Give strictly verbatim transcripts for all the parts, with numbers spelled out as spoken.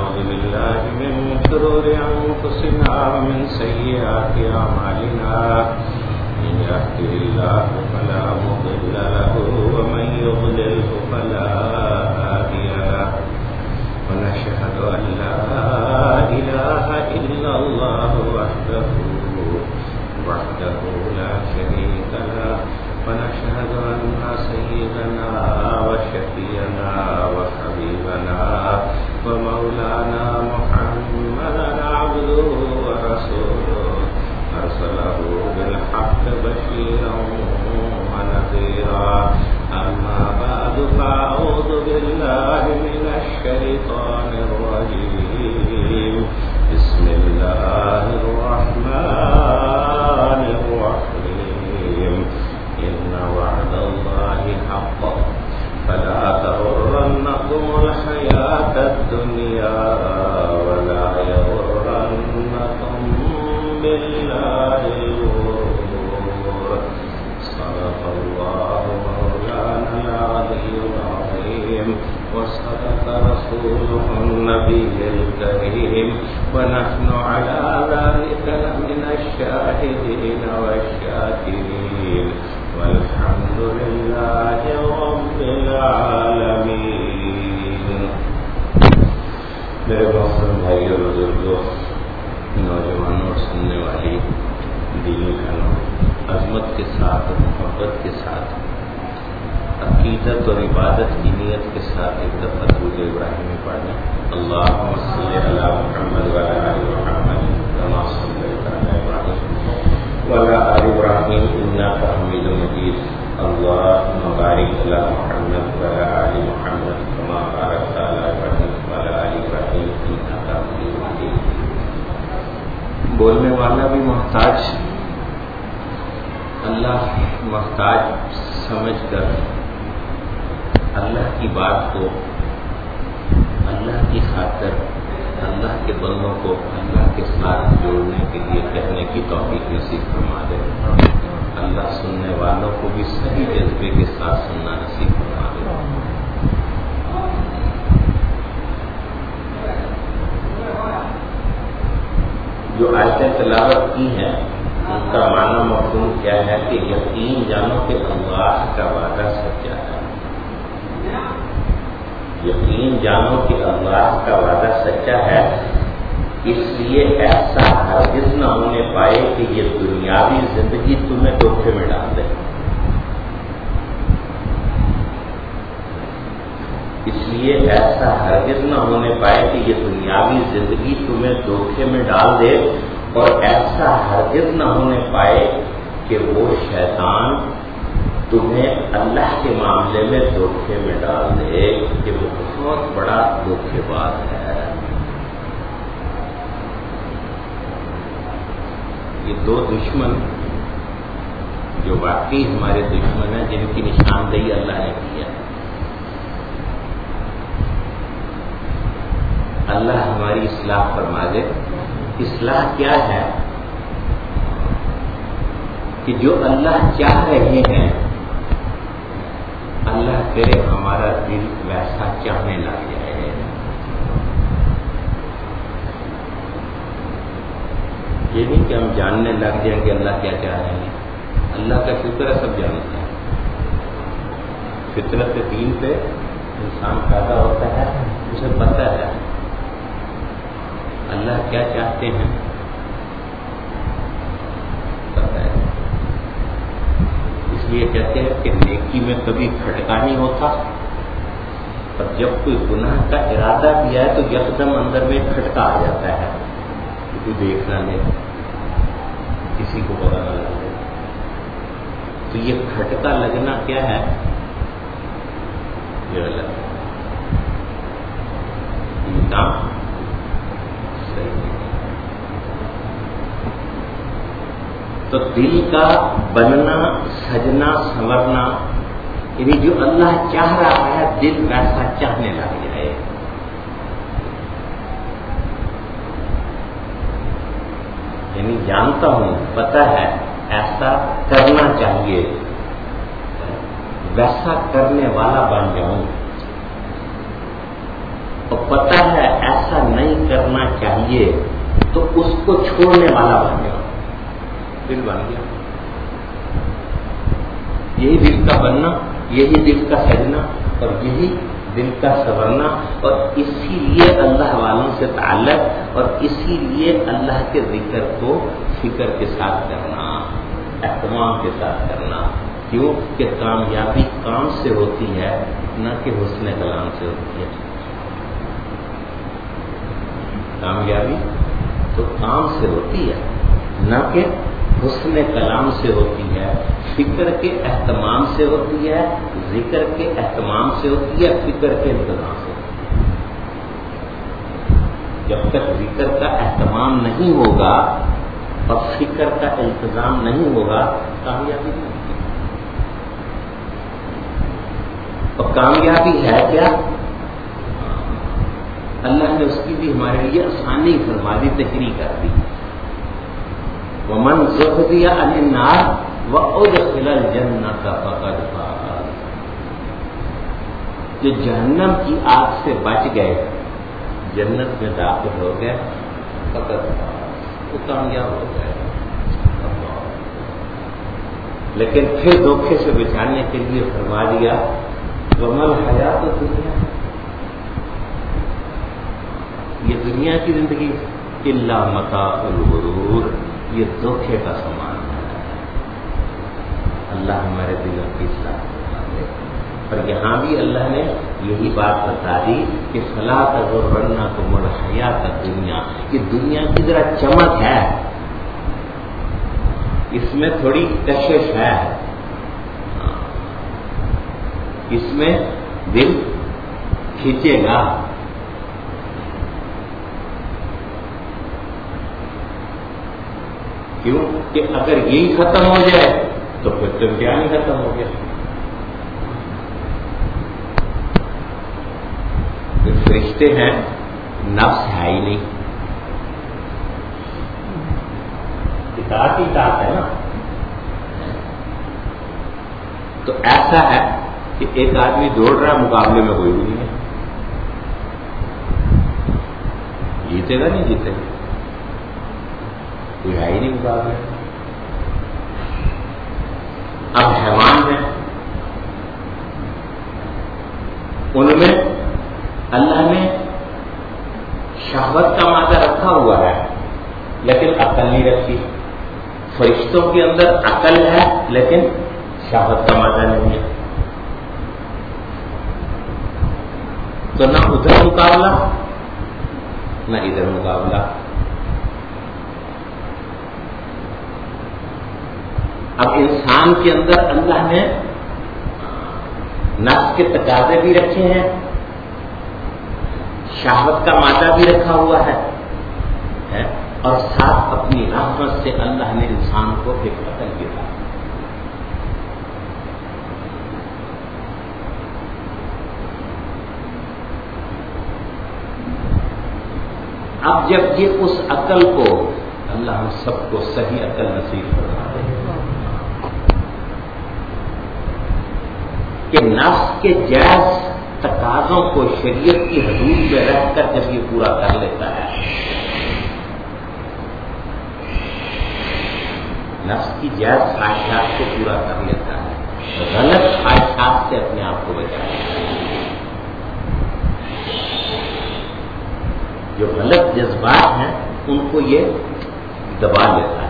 ونعوذ بالله من شرور أنفسنا ومن سيئات أعمالنا من يهده الله فلا مضل له ومن يضلله فلا هادي له ونشهد أن لا إله إلا الله وحده وحده لا شريك له ونشهد أن سيدنا وشفيعنا وحبيبنا ومولانا محمدا عبده ورسوله أرسله بالحق بشيرا ونذيرا أما بعد فأعوذ بالله من الشيطان الرجيم بسم الله الرحمن الرحيم إن وعد الله حق فلا تغرنكم الحياة الدنيا ولا يغرنكم بالله الغرور صدق الله مولانا العلي العظيم وصدق رسوله النبي الكريم ونحن على ذلك لمن الشاهدين والشاكرين والحمد لله رب العالمين. میرے محترم بھائیو بزرگوں، نوجوانوں اور سننے والی دینی بہنوں، عظمت کے ساتھ اور محبت کے ساتھ عقیدت اور عبادت کی نیت کے ساتھ ایک دفعہ درود ابراہیمی پڑھیں. اللہم صلی علی محمد وعلی آل محمد کما صلیت علی ابراہیم وعلی آل ابراہیم انک حمید مجید. اللہم بارک علی محمد وعلی آل محمد کما بارکت علی ابراہیم وعلی آل ابراہیم انک حمید مجید. بولنے والا بھی محتاج، اللہ محتاج سمجھ کر اللہ کی بات کو اللہ کی خاطر اللہ کے بندوں کو اللہ کے ساتھ جوڑنے کے لیے کہنے کی توفیق نصیب فرما دے. اللہ سننے والوں کو بھی صحیح جذبے کے ساتھ سننا نصیب فرما دے. جو آیتیں تلاوت کی ہیں ان کا معنی مفہوم کیا ہے کہ یقین جانو کہ اللہ کا وعدہ سچا ہے. یقین جانو کہ اللہ کا وعدہ سچا ہے، اس لیے ایسا ہرگز نہ ہونے پائے کہ یہ دنیاوی زندگی تمہیں دھوکے میں ڈال دے. اس لیے ایسا ہرگز نہ ہونے پائے کہ یہ دنیاوی زندگی تمہیں دھوکے میں ڈال دے، اور ایسا ہرگز نہ ہونے پائے کہ وہ شیطان تمہیں اللہ کے معاملے میں دھوکے میں ڈال دے کہ وہ بہت بڑا دھوکے باز ہے. یہ دو دشمن جو واقعی ہمارے دشمن ہیں، جن کی نشاندہی اللہ نے کی ہے. اللہ ہماری اصلاح فرما دے. اصلاح کیا ہے کہ جو اللہ چاہ رہے ہیں اللہ کرے ہمارا دل ویسا چاہنے لگ جائے. یہ نہیں کہ ہم جاننے لگ جائیں کہ اللہ کیا چاہ رہے ہیں. اللہ کا شکر ہے سب جانتے ہیں. فطرت دین پہ انسان پیدا ہوتا ہے، اسے پتہ ہے اللہ کیا چاہتے ہیں، پتہ ہے. اس لیے کہتے ہیں کہ نیکی میں کبھی کھٹکا نہیں ہوتا، اور جب کوئی گناہ کا ارادہ بھی ہے تو یکدم اندر میں کھٹکا آ جاتا ہے کہ تو دیکھنا نہیں، کسی کو پتہ نہ لگے. تو یہ کھٹکا لگنا کیا ہے؟ یہ غلط ہے. یہ کام تو دل کا بننا، سجنا، سنورنا، یعنی جو اللہ چاہ رہا ہے دل ویسا چاہنے لگ جائے. یعنی جانتا ہوں، پتہ ہے ایسا کرنا چاہیے، ویسا کرنے والا بن جاؤں. اور پتہ ہے ایسا ایسا نہیں کرنا چاہیے تو اس کو چھوڑنے والا بن گیا، دل بن گیا. یہی دل کا بننا، یہی دل کا سجنا اور یہی دل کا سنورنا، اور اسی لیے اللہ والوں سے تعلق، اور اسی لیے اللہ کے ذکر کو فکر کے ساتھ کرنا، اہتمام کے ساتھ کرنا. کیوں کہ کامیابی کام سے ہوتی ہے نہ کہ حسن کلام سے ہوتی ہے. کامیابی تو کام سے ہوتی ہے نہ کہ حسن کلام سے ہوتی ہے، فکر کے اہتمام سے ہوتی ہے، ذکر کے اہتمام سے ہوتی ہے، فکر کے انتظام سے ہوتی ہے. جب تک ذکر کا اہتمام نہیں ہوگا اور فکر کا انتظام نہیں ہوگا کامیابی نہیں ہوگی. اور کامیابی ہے کیا؟ اللہ نے اس کی بھی ہمارے لیے آسانی فرما دی، تحریر کر دی. ومن زحزح عن النار وادخل الجنۃ فقد فاز. جو جہنم کی آگ سے بچ گئے، جنت میں داخل ہو گئے، فقد فاز، وہ کامیاب ہو گئے. لیکن پھر دھوکے سے بچانے کے لیے فرما دیا وما الحیات الدنیا، یہ دنیا کی زندگی الا متاع الغرور، یہ دھوکے کا سامان ہے. اللہ ہمارے دلوں کی اصلاح فرما دے. اور یہاں بھی اللہ نے یہی بات بتا دی کہ فلا تغرنکم الحیات الدنیا، یہ دنیا کی ذرا چمک ہے، اس میں تھوڑی کشش ہے، اس میں دل کھینچے گا. کیوں کہ اگر یہی ختم ہو جائے تو پھر تو امتحان ہی ختم ہو گیا. پھر فرشتے ہیں، نفس ہے ہی نہیں، اطاعت ہی اطاعت ہے نا. تو ایسا ہے کہ ایک آدمی دوڑ رہا ہے، مقابلے میں کوئی بھی نہیں ہے، جیتے گا نہیں جیتے گا، کوئی ہے ہی نہیں مقابلے. اب حیوان ہیں، ان میں اللہ نے شہوت کا مادہ رکھا ہوا ہے لیکن عقل نہیں رکھی. فرشتوں کے اندر عقل ہے لیکن شہوت کا مادہ نہیں ہے. تو نہ ادھر مقابلہ نہ ادھر مقابلہ. اب انسان کے اندر اللہ نے نفس کے تقاضے بھی رکھے ہیں، شہوت کا مادہ بھی رکھا ہوا ہے، اور ساتھ اپنی رحمت سے اللہ نے انسان کو ایک عقل دیا. اب جب یہ اس عقل کو اللہ ہم سب کو صحیح عقل نصیب فرما دے کہ نفس کے جائز تقاضوں کو شریعت کی حدود میں رہ کر جب یہ پورا کر لیتا ہے، نفس کی جائز خواہشات کو پورا کر لیتا ہے، غلط خواہشات سے اپنے آپ کو بچا لیتا ہے، جو غلط جذبات ہیں ان کو یہ دبا لیتا ہے.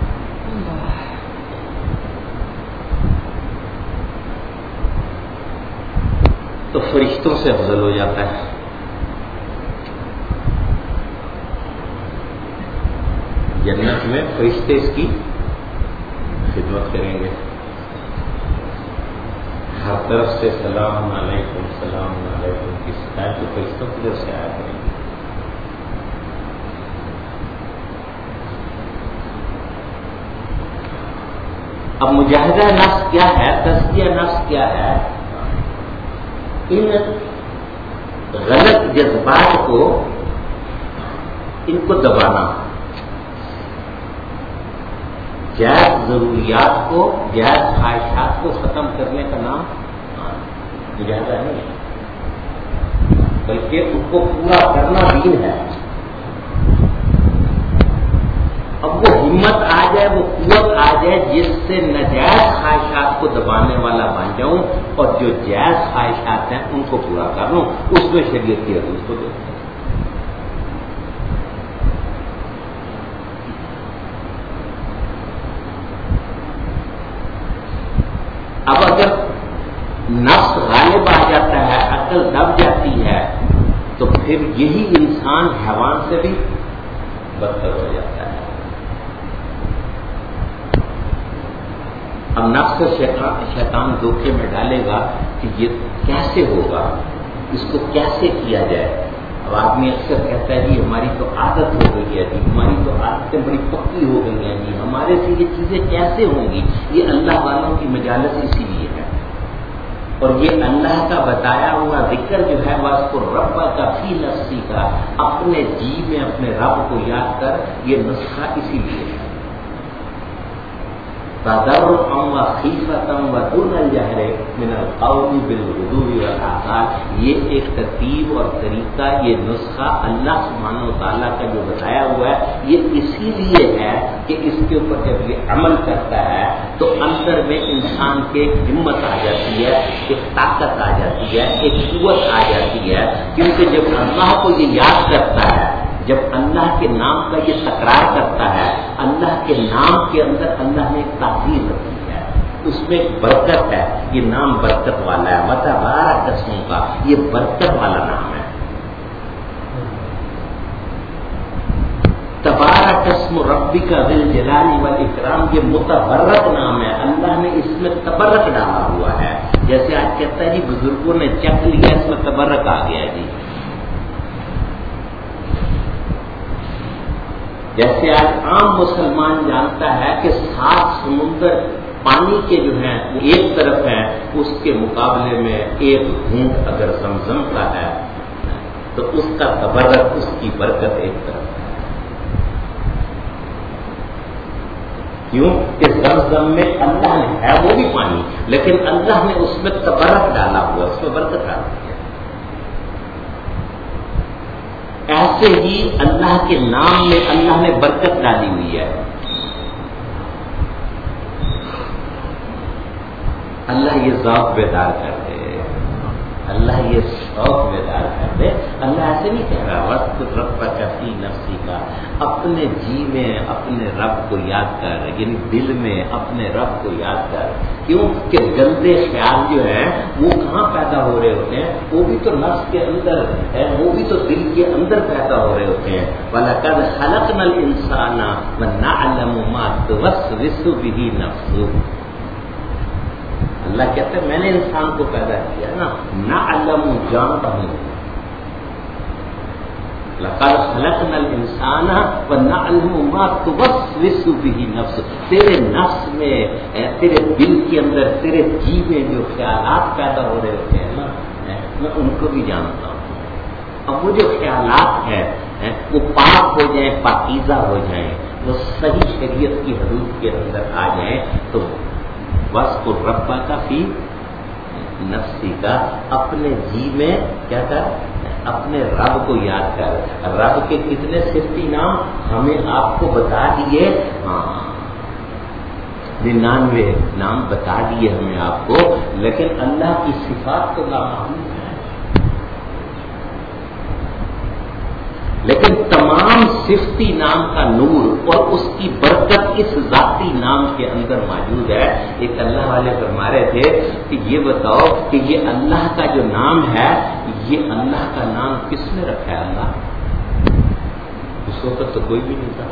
تو فرشتوں سے افضل ہو جاتا ہے. جنت میں فرشتے اس کی خدمت کریں گے، ہر طرف سے سلام علیکم سلام علیکم کی شکایت تو فرشتوں کی طرف سے آیا کریں گے. اب مجاہدہ نفس کیا ہے، تزکیہ نفس کیا ہے؟ ان غلط جذبات کو، ان کو دبانا، جائز ضروریات کو، جائز خواہشات کو ختم کرنے کا نام مجاہدہ نہیں ہے. بلکہ اس کو پورا کرنا دین ہے. اب وہ ہمت آ جائے، وہ قوت آ جائے جس سے ناجائز خواہشات کو دبانے والا بن جاؤں اور جو جائز خواہشات ہیں ان کو پورا کر لوں، اس میں شریعت کی حدود کو دیکھیں. اب اگر نفس غالب آ جاتا ہے، عقل دب جاتی ہے، تو پھر یہی انسان حیوان سے بھی بدتر ہو جاتا ہے. اب نفس شیطان شیطان دھوکے میں ڈالے گا کہ یہ کیسے ہوگا، اس کو کیسے کیا جائے. اب آدمی اکثر کہتا ہے جی ہماری تو عادت ہو گئی ہے، جی ہماری تو عادتیں بڑی پکی ہو گئی ہیں، جی ہمارے سے یہ چیزیں کیسے ہوں گی. یہ اللہ والوں کی مجالس اسی لیے ہے. اور یہ اللہ کا بتایا ہوا ذکر جو ہے وَاذْكُرْ رَبَّكَ فِي نَفْسِكَ، اپنے جی میں اپنے رب کو یاد کر، یہ نسخہ اسی لیے ہے. تَضَرُّعًا وَخِيفَةً وَدُونَ الْجَهْرِ مِنَ الْقَوْلِ بِالْغُدُوِّ وَالْآصَالِ. یہ ایک ترتیب اور طریقہ، یہ نسخہ اللہ سبحانہ و تعالیٰ کا جو بتایا ہوا ہے، یہ اسی لیے ہے کہ اس کے اوپر جب یہ عمل کرتا ہے تو اندر میں انسان کے ہمت آ جاتی ہے، ایک طاقت آ جاتی ہے، ایک قوت آ جاتی ہے. کیونکہ جب اللہ کو یہ یاد کرتا ہے، جب اللہ کے نام کا یہ تکرار کرتا ہے، اللہ کے نام کے اندر اللہ نے ایک تعظیم رکھی ہے، اس میں ایک برکت ہے. یہ نام برکت والا ہے، متبارک اسمہ کا، یہ برکت والا نام ہے. تبارک اسم ربک ذی الجلال والاکرام، یہ متبرک نام ہے. اللہ نے اس میں تبرک ڈالا ہوا ہے. جیسے آج کہتا ہے جی بزرگوں نے چکھ لیا، اس میں تبرک آ گیا جی. جیسے آج عام مسلمان جانتا ہے کہ سات سمندر پانی کے جو ہیں وہ ایک طرف ہیں، اس کے مقابلے میں ایک گھونٹ اگر زمزم کا ہے تو اس کا تبرک، اس کی برکت ایک طرف ہے. کیوں کہ زمزم میں اللہ نے ہے وہ بھی پانی، لیکن اللہ نے اس میں تبرک ڈالا ہوا، اس میں برکت ڈالی ہے. ایسے ہی اللہ کے نام میں اللہ نے برکت ڈالی ہوئی ہے. اللہ یہ ذوق بیدار کر دے، اللہ یہ شوق بیدار کر دے. اللہ ایسے نہیں کہہ رہا وَاذْكُرْ رَبَّكَ فِي نَفْسِكَ، اپنے جی میں اپنے رب کو یاد کر، یعنی دل میں اپنے رب کو یاد کر. کیوں کہ گندے خیال جو ہیں وہ کہاں پیدا ہو رہے ہوتے ہیں؟ وہ بھی تو نفس کے اندر ہے، وہ بھی تو دل کے اندر پیدا ہو رہے ہوتے ہیں. وَلَقَدْ خَلَقْنَا الْإِنسَانَ وَنَعْلَمُ مَا تُوَسْوِسُ بِهِ نَفْسُهُ. اللہ کہتے ہیں میں نے انسان کو پیدا کیا نا، نعلم، جانتا ہوں. لقد خلقنا الانسان ونعلم ما توسوس به نفس. تیرے نفس میں، تیرے دل کے اندر، تیرے جی میں جو خیالات پیدا ہو رہے ہوتے ہیں نا، میں ان کو بھی جانتا ہوں. اب وہ جو خیالات ہیں وہ پاک ہو جائیں، پاکیزہ ہو جائیں، وہ صحیح شریعت کی حدود کے اندر آ جائیں تو وَاذْكُرْ رَبَّكَ فِي نَفْسِكَ، اپنے جی میں کیا کر، اپنے رب کو یاد کر. رب کے کتنے صفتی نام ہمیں آپ کو بتا دیے، ہاں ننانوے نام بتا دیے ہمیں آپ کو، لیکن اللہ کی صفات تو نامعلوم ہے. لیکن تمام صفتی نام کا نور اور اس کی برکت اس ذاتی نام کے اندر موجود ہے. ایک اللہ والے فرما رہے تھے کہ یہ بتاؤ کہ یہ اللہ کا جو نام ہے، یہ اللہ کا نام کس نے رکھا ہے؟ اللہ. اس وقت تو کوئی بھی نہیں تھا.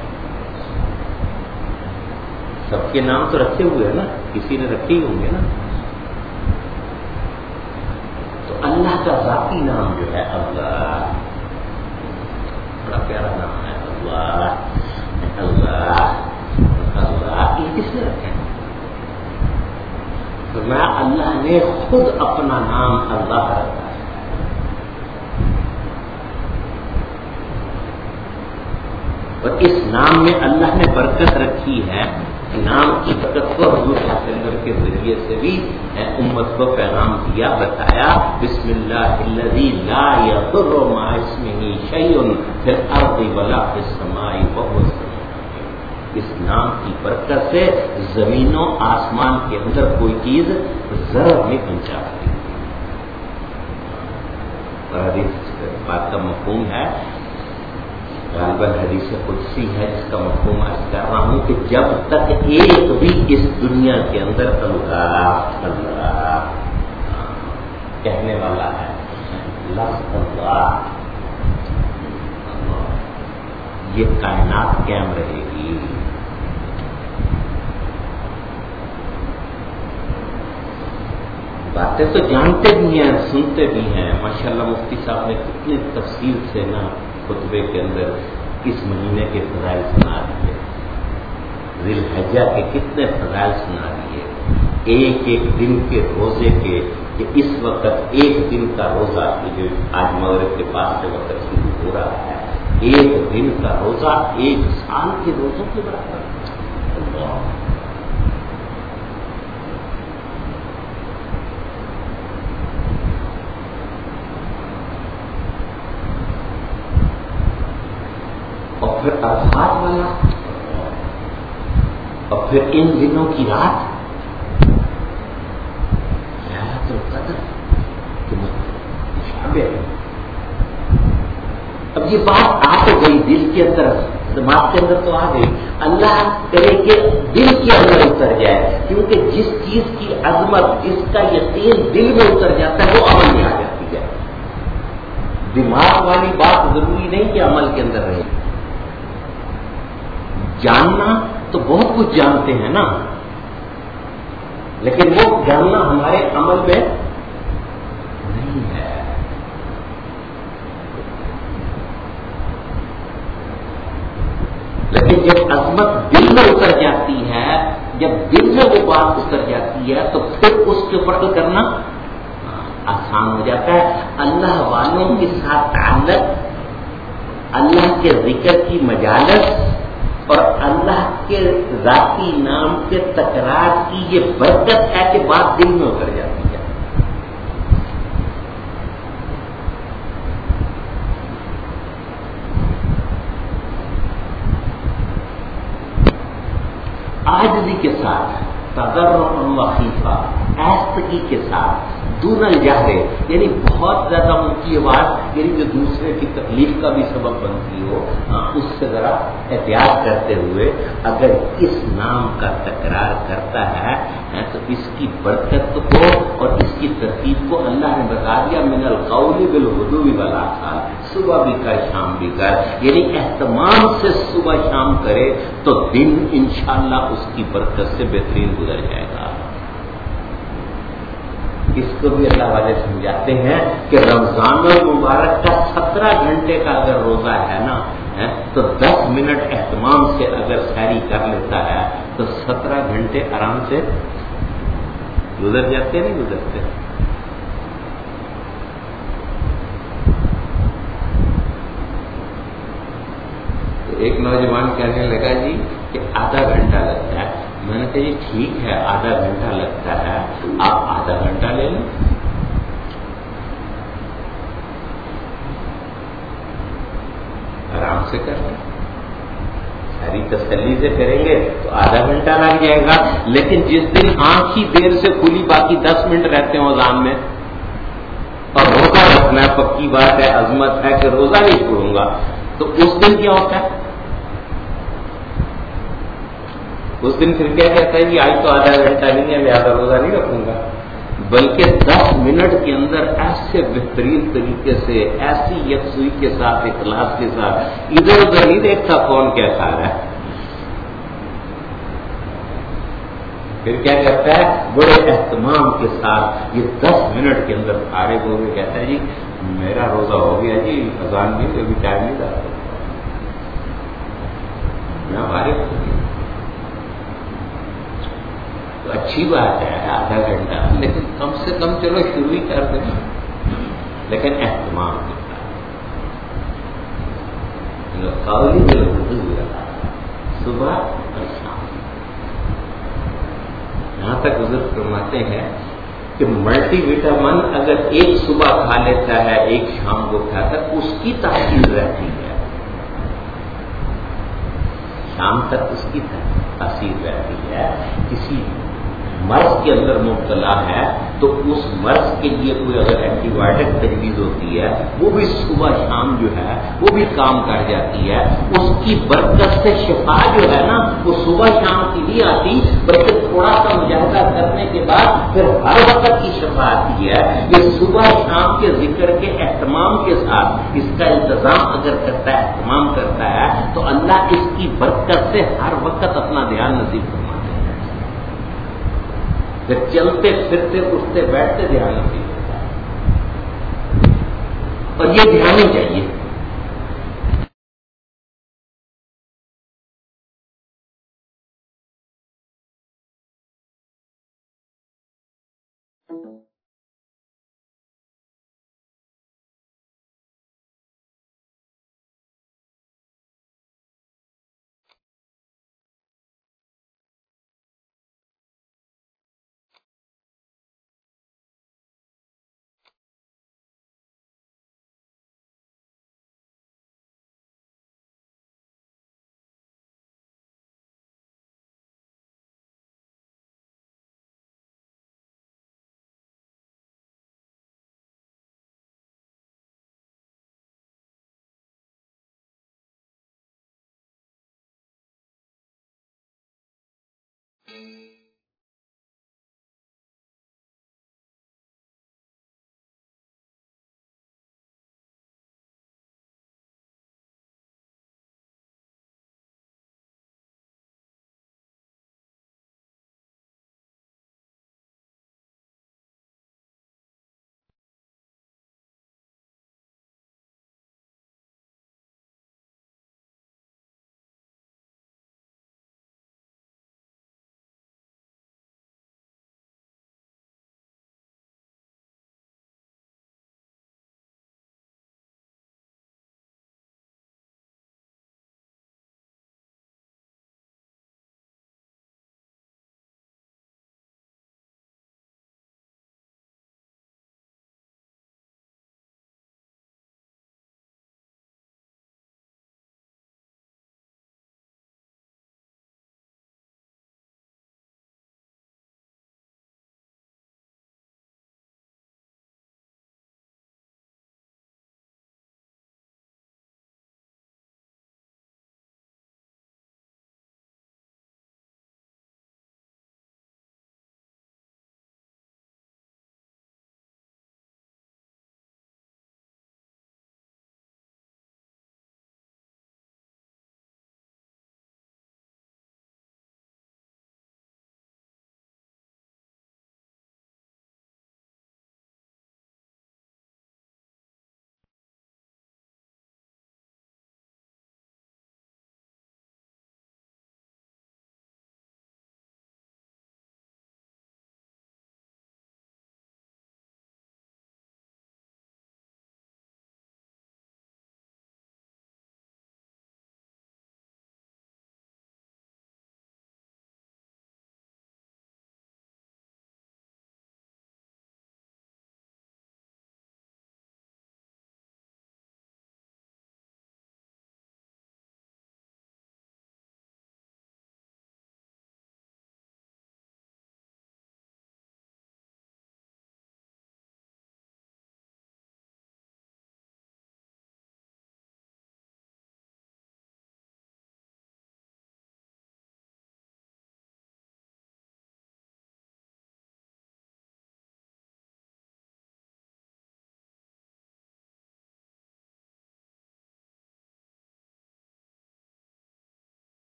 سب کے نام تو رکھے ہوئے ہیں نا، کسی نے رکھے ہی ہوں گے نا. تو اللہ کا ذاتی نام جو ہے اللہ، بڑا پیارا نام ہے اللہ. اللہ اللہ یہ کس نے رکھا ہے؟ تو میں اللہ نے خود اپنا نام اللہ رکھا ہے. اور اس نام میں اللہ نے برکت رکھی ہے. نام کی برکت کو حضور صلی اللہ علیہ وسلم کے ذریعے سے بھی امت کو پیغام دیا، بتایا بسم اللہ الذی لا یضر مع اسمہ شیء فی الارض ولا فی السماء وهو السمیع العلیم۔ اس نام کی برکت سے زمین و آسمان کے اندر کوئی چیز ذرا نہیں پہنچا سکتی۔ اور حدیث بات کا مفہوم ہے، غالباً حدیث قدسی ہے جس کا مفہوم عرض کر رہا ہوں کہ جب تک ایک بھی اس دنیا کے اندر اللہ اللہ کہنے والا ہے، لفظ اللہ، یہ کائنات قائم رہے گی۔ باتیں تو جانتے بھی ہیں، سنتے بھی ہیں، ماشاءاللہ مفتی صاحب نے کتنی تفصیل سے نا خطبے کے اندر اس مہینے کے فضائل سنا دیے، ذی الحجہ کے کتنے فضائل سنا دیے، ایک ایک دن کے روزے کے، کہ اس وقت ایک دن کا روزہ جو آج مغرب کے پاس سے وقت شروع ہو رہا ہے، ایک دن کا روزہ ایک سال کے روزوں کے برابر۔ اللہ اور پھر عرفات والا، اور پھر ان دنوں کی رات لیلۃ القدر شب۔ اب یہ بات آ تو گئی دل کے اندر، دماغ کے اندر تو آ گئی، اللہ کرے کہ دل کے اندر اتر جائے، کیونکہ جس چیز کی عظمت، جس کا یقین دل میں اتر جاتا ہے وہ عمل میں آ جاتی ہے۔ دماغ والی بات ضروری نہیں کہ عمل کے اندر رہے۔ جاننا تو بہت کچھ جانتے ہیں نا، لیکن وہ جاننا ہمارے عمل میں نہیں ہے۔ لیکن جب عظمت دل میں اتر جاتی ہے، جب دل میں وہ بات اتر جاتی ہے تو پھر اس کے اوپر عمل کرنا آسان ہو جاتا ہے۔ اللہ والوں کے ساتھ تعلق، اللہ کے ذکر کی مجالس اور اللہ کے ذاتی نام کے تکرار کی یہ برکت ہے کہ بات دل میں اتر جاتی ہے۔ عاجزی کے ساتھ، تضرع و خیفہ، ایستگی کے ساتھ، دون الجہر، یعنی بہت زیادہ ان کی آواز، یعنی جو دوسرے کی تکلیف کا بھی سبب بنتی ہو، اس سے ذرا احتیاط کرتے ہوئے اگر اس نام کا تکرار کرتا ہے تو اس کی برکت کو اور اس کی ترتیب کو اللہ نے بتا دیا، من القول بالغدو والآصال، صبح بھی کر شام بھی کر، یعنی اہتمام سے صبح شام کرے تو دن انشاءاللہ اس کی برکت سے بہترین گزر جائے گا۔ اس کو بھی اللہ والے سمجھاتے ہیں کہ رمضان المبارک کا سترہ گھنٹے کا اگر روزہ ہے نا تو دس منٹ اہتمام سے اگر سحری کر لیتا ہے تو سترہ گھنٹے آرام سے گزر جاتے نہیں گزرتے۔ تو ایک نوجوان کہنے لگا جی کہ آدھا گھنٹہ لگتا ہے۔ میں نے کہا جی ٹھیک ہے آدھا گھنٹہ لگتا ہے، آپ آدھا گھنٹہ لے لیں، آرام سے کر لیں، ساری تسلی سے کریں گے تو آدھا گھنٹہ لگ جائے گا۔ لیکن جس دن آنکھ ہی دیر سے کھلی باقی دس منٹ رہتے ہیں اذان میں اور روزہ رکھنا ہے، پکی بات ہے، عظمت ہے کہ روزہ نہیں چھوڑوں گا، تو اس دن کیا ہوتا ہے؟ اس دن پھر کیا کہتا ہے کہ آج تو آدھا گھنٹہ نہیں ہے لہٰذا روزہ نہیں رکھوں گا، بلکہ دس منٹ کے اندر ایسے بہترین طریقے سے، ایسی یکسوئی کے ساتھ، اخلاص کے ساتھ، ادھر ادھر نہیں دیکھتا کون کیا کھا رہا ہے، پھر کیا کرتا ہے بڑے اہتمام کے ساتھ یہ دس منٹ کے اندر فارغ ہو کے کہتا ہے جی میرا روزہ ہو گیا جی، اذان نہیں تو ابھی ٹائم نہیں تھا، میں فارغ ہو گیا۔ اچھی بات ہے آدھا گھنٹہ، لیکن کم سے کم چلو شروع ہی کر دیں، لیکن اہتمام کے ساتھ صبح اور شام، یہاں تک بزرگ فرماتے ہیں کہ ملٹی وٹامن اگر ایک صبح کھا لیتا ہے ایک شام کو کھاتا ہے اس کی تاثیر رہتی ہے، شام تک اس کی تاثیر رہتی ہے۔ کسی مرض کے اندر مبتلا ہے تو اس مرض کے لیے کوئی اگر اینٹی بایوٹک تجویز ہوتی ہے وہ بھی صبح شام جو ہے وہ بھی کام کر جاتی ہے، اس کی برکت سے شفا جو ہے نا وہ صبح شام کی نہیں آتی بلکہ تھوڑا سا مجاہدہ کرنے کے بعد پھر ہر وقت کی شفا آتی ہے۔ یہ صبح شام کے ذکر کے اہتمام کے ساتھ اس کا انتظام اگر کرتا ہے، اہتمام کرتا ہے تو اللہ اس کی برکت سے ہر وقت اپنا دھیان نصیب کرتا ہے، پھر چلتے پھرتے اٹھتے بیٹھتے دھیان نہیں ہوتا ہے، اور یہ دھیان ہی چاہیے۔